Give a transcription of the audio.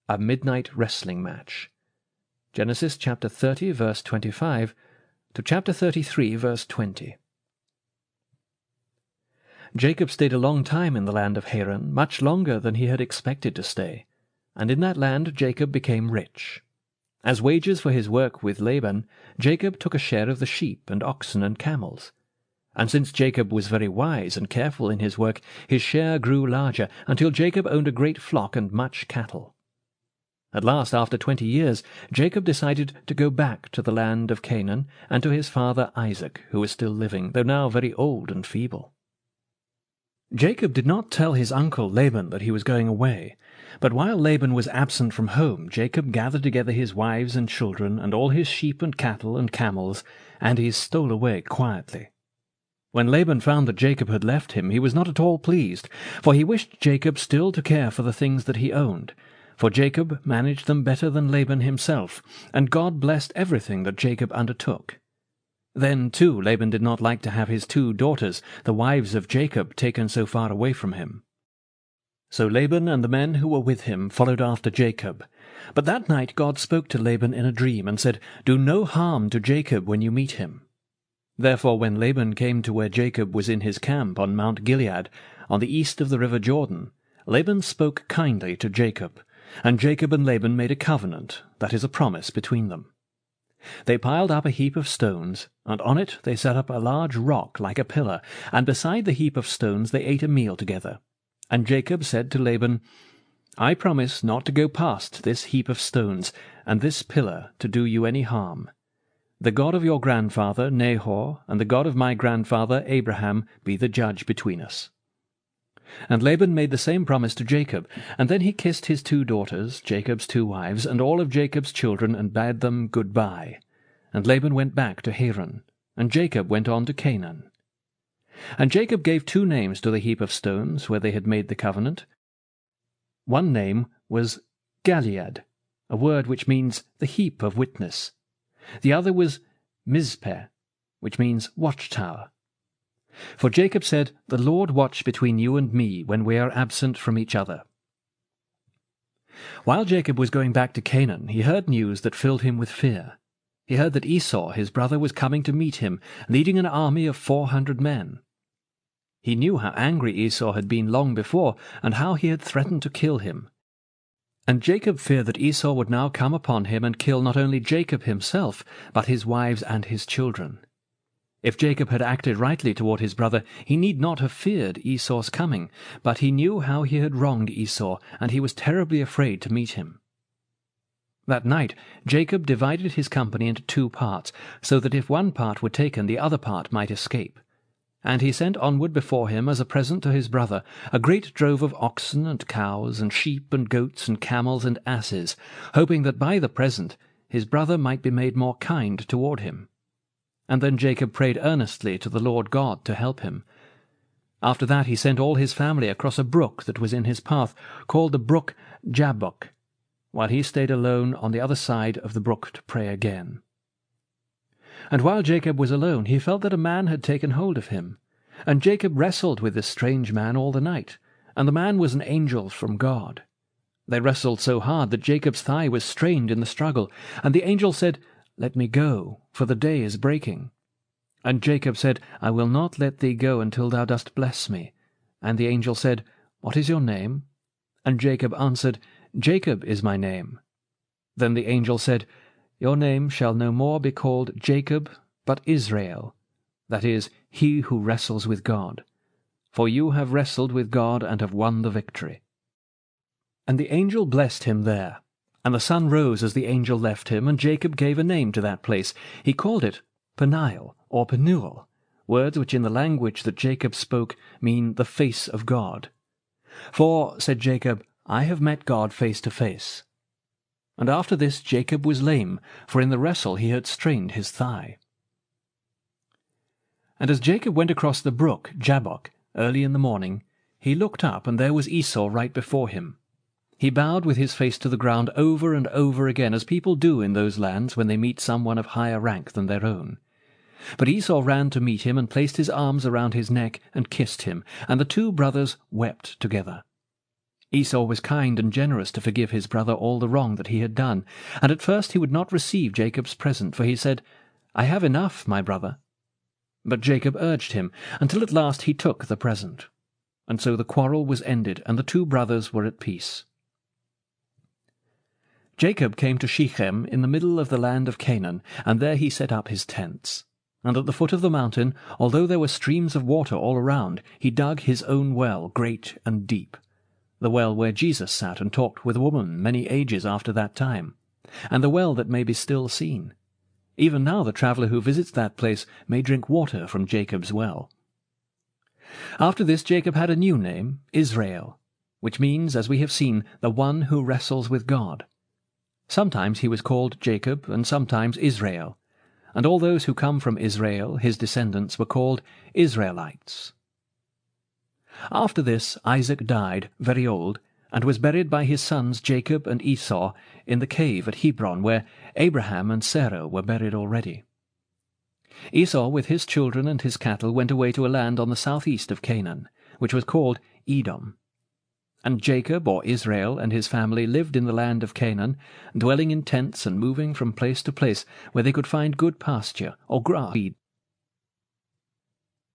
A midnight wrestling match. Genesis chapter 30, verse 25, to chapter 33, verse 20. Jacob stayed a long time in the land of Haran, much longer than he had expected to stay, and in that land Jacob became rich. As wages for his work with Laban, Jacob took a share of the sheep and oxen and camels. And since Jacob was very wise and careful in his work, his share grew larger, until Jacob owned a great flock and much cattle. At last, after 20 years, Jacob decided to go back to the land of Canaan and to his father Isaac, who was still living, though now very old and feeble. Jacob did not tell his uncle Laban that he was going away, but while Laban was absent from home, Jacob gathered together his wives and children and all his sheep and cattle and camels, and he stole away quietly. When Laban found that Jacob had left him, he was not at all pleased, for he wished Jacob still to care for the things that he owned. For Jacob managed them better than Laban himself, and God blessed everything that Jacob undertook. Then, too, Laban did not like to have his 2 daughters, the wives of Jacob, taken so far away from him. So Laban and the men who were with him followed after Jacob. But that night God spoke to Laban in a dream, and said, "Do no harm to Jacob when you meet him." Therefore when Laban came to where Jacob was in his camp on Mount Gilead, on the east of the river Jordan, Laban spoke kindly to Jacob, and Jacob and Laban made a covenant, that is, a promise between them. They piled up a heap of stones, and on it they set up a large rock like a pillar, and beside the heap of stones they ate a meal together. And Jacob said to Laban, "I promise not to go past this heap of stones, and this pillar to do you any harm. The God of your grandfather Nahor, and the God of my grandfather Abraham be the judge between us." And Laban made the same promise to Jacob, and then he kissed his 2 daughters, Jacob's 2 wives, and all of Jacob's children, and bade them good-bye. And Laban went back to Haran, and Jacob went on to Canaan. And Jacob gave 2 names to the heap of stones where they had made the covenant. One name was Galeed, a word which means the heap of witness. The other was Mizpeh, which means watchtower. For Jacob said, "The Lord watch between you and me when we are absent from each other." While Jacob was going back to Canaan, he heard news that filled him with fear. He heard that Esau, his brother, was coming to meet him, leading an army of 400 men. He knew how angry Esau had been long before, and how he had threatened to kill him. And Jacob feared that Esau would now come upon him and kill not only Jacob himself, but his wives and his children. If Jacob had acted rightly toward his brother, he need not have feared Esau's coming, but he knew how he had wronged Esau, and he was terribly afraid to meet him. That night Jacob divided his company into 2 parts, so that if one part were taken, the other part might escape. And he sent onward before him as a present to his brother a great drove of oxen and cows and sheep and goats and camels and asses, hoping that by the present his brother might be made more kind toward him. And then Jacob prayed earnestly to the Lord God to help him. After that he sent all his family across a brook that was in his path, called the brook Jabbok, while he stayed alone on the other side of the brook to pray again. And while Jacob was alone, he felt that a man had taken hold of him. And Jacob wrestled with this strange man all the night, and the man was an angel from God. They wrestled so hard that Jacob's thigh was strained in the struggle, and the angel said, "Let me go, for the day is breaking." And Jacob said, "I will not let thee go until thou dost bless me." And the angel said, "What is your name?" And Jacob answered, "Jacob is my name." Then the angel said, "Your name shall no more be called Jacob, but Israel, that is, he who wrestles with God. For you have wrestled with God and have won the victory." And the angel blessed him there. And the sun rose as the angel left him, and Jacob gave a name to that place. He called it Peniel, or Penuel, words which in the language that Jacob spoke mean the face of God. "For," said Jacob, "I have met God face to face." And after this Jacob was lame, for in the wrestle he had strained his thigh. And as Jacob went across the brook Jabbok early in the morning, he looked up, and there was Esau right before him. He bowed with his face to the ground over and over again, as people do in those lands when they meet someone of higher rank than their own. But Esau ran to meet him and placed his arms around his neck and kissed him, and the 2 brothers wept together. Esau was kind and generous to forgive his brother all the wrong that he had done, and at first he would not receive Jacob's present, for he said, "I have enough, my brother." But Jacob urged him, until at last he took the present. And so the quarrel was ended, and the two brothers were at peace. Jacob came to Shechem in the middle of the land of Canaan, and there he set up his tents. And at the foot of the mountain, although there were streams of water all around, he dug his own well, great and deep, the well where Jesus sat and talked with a woman many ages after that time, and the well that may be still seen. Even now the traveller who visits that place may drink water from Jacob's well. After this Jacob had a new name, Israel, which means, as we have seen, the one who wrestles with God. Sometimes he was called Jacob, and sometimes Israel, and all those who come from Israel, his descendants, were called Israelites. After this Isaac died, very old, and was buried by his sons Jacob and Esau in the cave at Hebron, where Abraham and Sarah were buried already. Esau with his children and his cattle went away to a land on the southeast of Canaan, which was called Edom. And Jacob, or Israel, and his family lived in the land of Canaan, dwelling in tents and moving from place to place where they could find good pasture or grass.